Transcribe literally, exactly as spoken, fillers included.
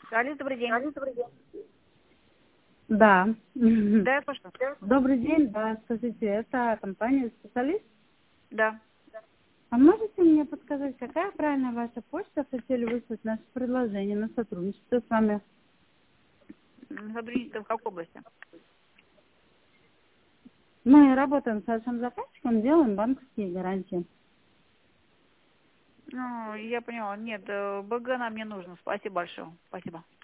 Алло, добрый день. Алло, добрый день. Да. Да, я слушаю. Добрый день, да, скажите, это компания «Специалист»? Да. А можете мне подсказать, какая правильная ваша почта? Хотели выслать наше предложение на сотрудничество с вами. Сотрудничество в какой области? Мы работаем с вашим заказчиком, делаем банковские гарантии. Ну, я поняла. Нет, э, БГ нам не нужно. Спасибо большое. Спасибо.